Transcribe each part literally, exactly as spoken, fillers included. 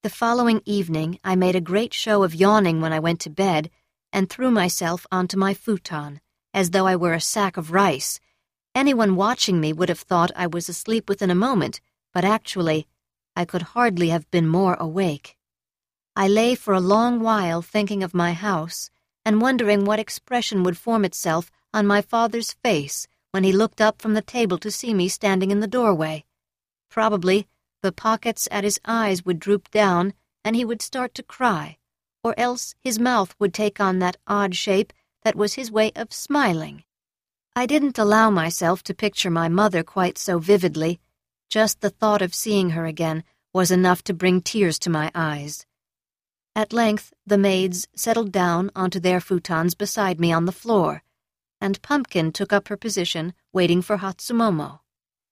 The following evening, I made a great show of yawning when I went to bed and threw myself onto my futon, as though I were a sack of rice. Anyone watching me would have thought I was asleep within a moment, but actually, I could hardly have been more awake. I lay for a long while thinking of my house and wondering what expression would form itself on my father's face when he looked up from the table to see me standing in the doorway. Probably, the pockets at his eyes would droop down and he would start to cry, or else his mouth would take on that odd shape that was his way of smiling. I didn't allow myself to picture my mother quite so vividly. Just the thought of seeing her again was enough to bring tears to my eyes. At length, the maids settled down onto their futons beside me on the floor, and Pumpkin took up her position, waiting for Hatsumomo.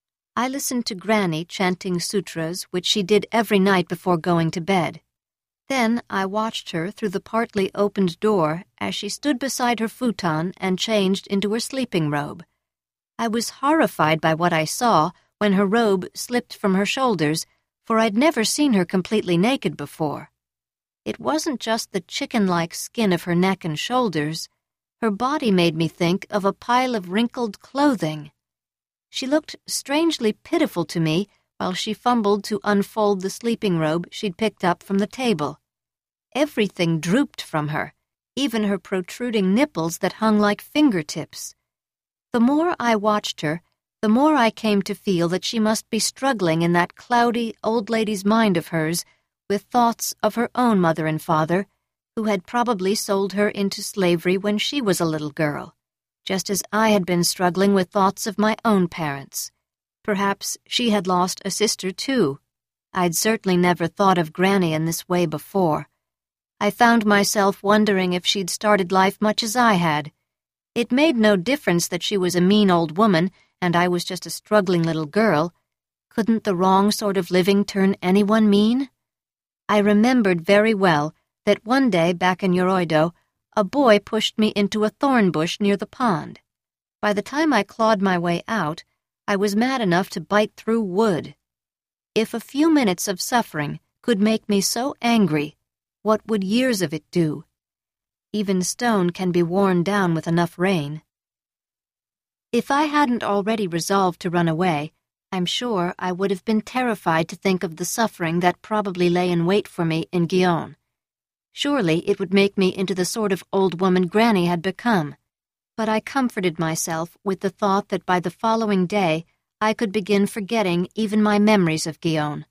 I listened to Granny chanting sutras, which she did every night before going to bed. Then I watched her through the partly opened door as she stood beside her futon and changed into her sleeping robe. I was horrified by what I saw when her robe slipped from her shoulders, for I'd never seen her completely naked before. It wasn't just the chicken-like skin of her neck and shoulders. Her body made me think of a pile of wrinkled clothing. She looked strangely pitiful to me while she fumbled to unfold the sleeping robe she'd picked up from the table. Everything drooped from her, even her protruding nipples that hung like fingertips. The more I watched her, the more I came to feel that she must be struggling in that cloudy old lady's mind of hers with thoughts of her own mother and father, who had probably sold her into slavery when she was a little girl, just as I had been struggling with thoughts of my own parents. Perhaps she had lost a sister, too. I'd certainly never thought of Granny in this way before. I found myself wondering if she'd started life much as I had. It made no difference that she was a mean old woman and I was just a struggling little girl. Couldn't the wrong sort of living turn anyone mean? I remembered very well that one day back in Yoroido, a boy pushed me into a thorn bush near the pond. By the time I clawed my way out, I was mad enough to bite through wood. If a few minutes of suffering could make me so angry, what would years of it do? Even stone can be worn down with enough rain. If I hadn't already resolved to run away, I'm sure I would have been terrified to think of the suffering that probably lay in wait for me in Gion. Surely it would make me into the sort of old woman Granny had become. But I comforted myself with the thought that by the following day I could begin forgetting even my memories of Gion.